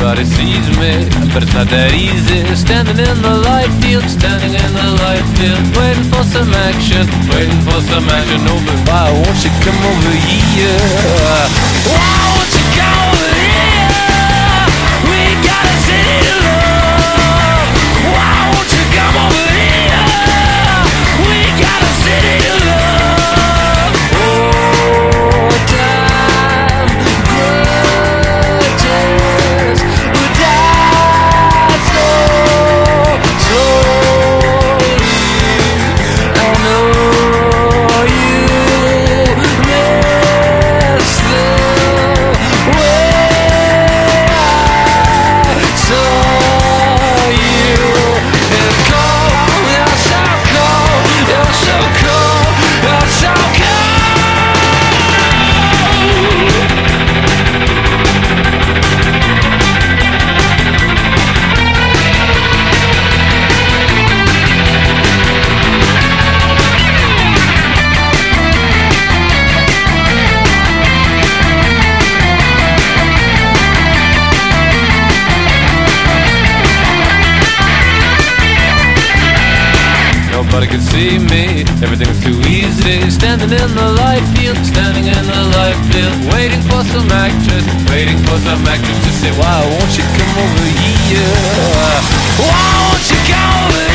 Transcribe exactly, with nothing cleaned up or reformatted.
Everybody sees me, but it's not that easy. Standing in the light field, standing in the light field, waiting for some action, waiting for some action. Oh, but why won't you come over here? Why won't you come over here? We got a city to love. Why won't you come over here? We got a city to love. Oh, time grudges would die so slowly. I know you miss the way I saw you. And call, I shall call, I shall call, I shall call. Nobody could see me, everything was too easy. Standing in the light field, standing in the light field, waiting for some actress, waiting for some actress to say, why won't you come over here? Why won't you come over here?